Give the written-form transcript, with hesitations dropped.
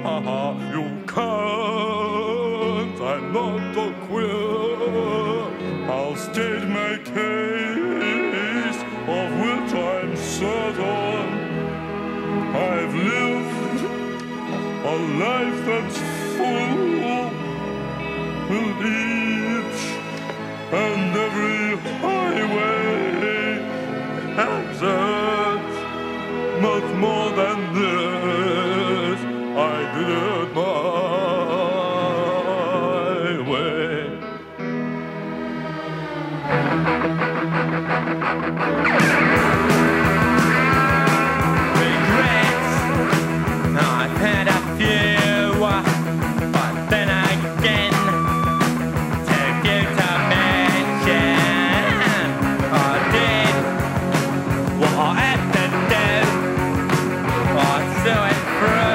You can't, I'm not a queer. I'll state my case, of which I'm certain. I've lived a life that's full, with each and every highway exit. Much more than this, I did it my way. Regrets, I've had a few, but then again, to give to mention, I did what I had to do, I saw it through.